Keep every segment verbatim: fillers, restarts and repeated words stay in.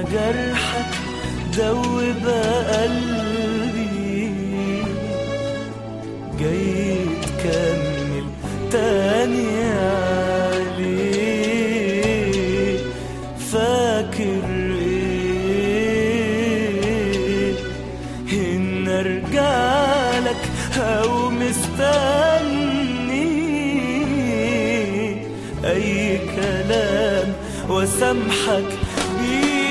جرحك دوب قلبي، جاي تكمل تاني عليه. فاكر ايه ان ارجعلك او مستني اي كلام وسامحك بيه.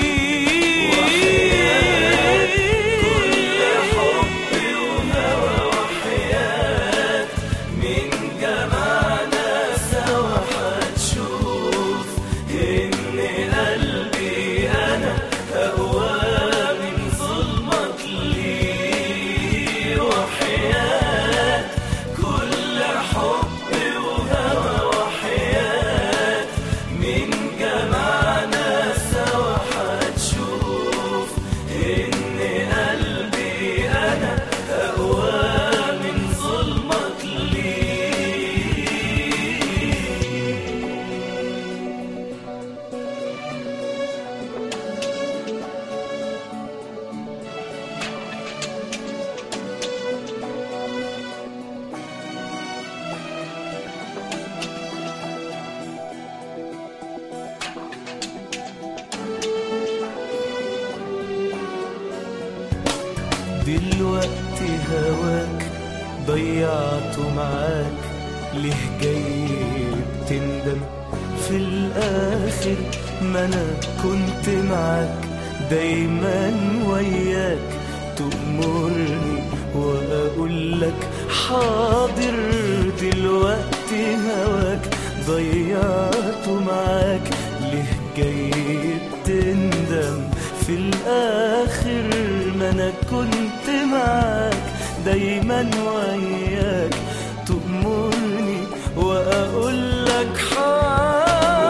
دلوقتي هواك ضيعته معاك، ليه جاي بتندم في الآخر؟ ما أنا كنت معاك دايما وياك، تأمرني وأقولك حاضر. دلوقتي هواك ضيعته معاك، ليه جاي بتندم في الآخر؟ ما أنا كنت معاك دايما وياك، تأمرني وأقولك حاضر.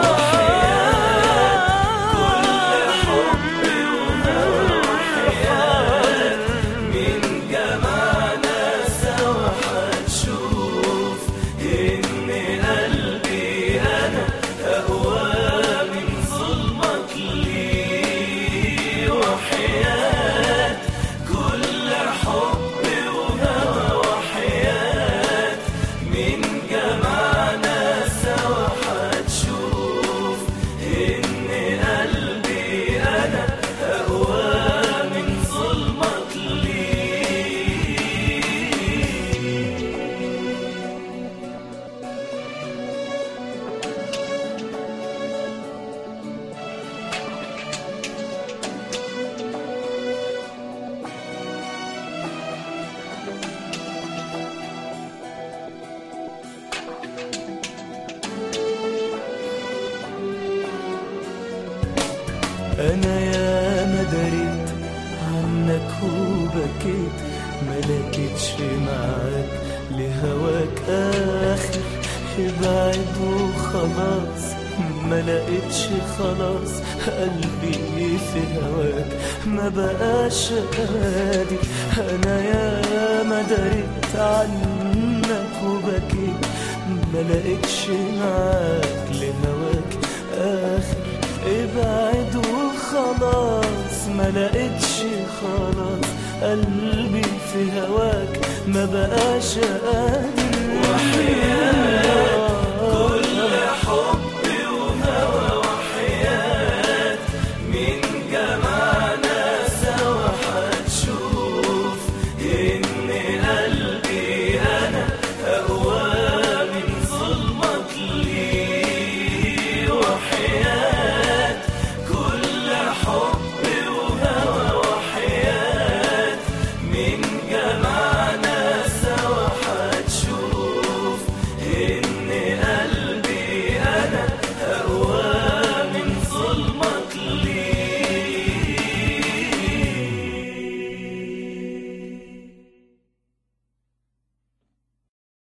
أنا يا ما دريت عنك وبكيت، ما لقيتش معاك لهواك آخر. ابعد وخلاص، ما لقيتش خلاص قلبي في هواك ما بقاش قادر. أنا يا ما دريت عنك وبكيت، ما لقيتش معاك لهواك آخر. ابعد وخلاص، ما لقيتش خلاص قلبي في هواك ما بقاش قادر.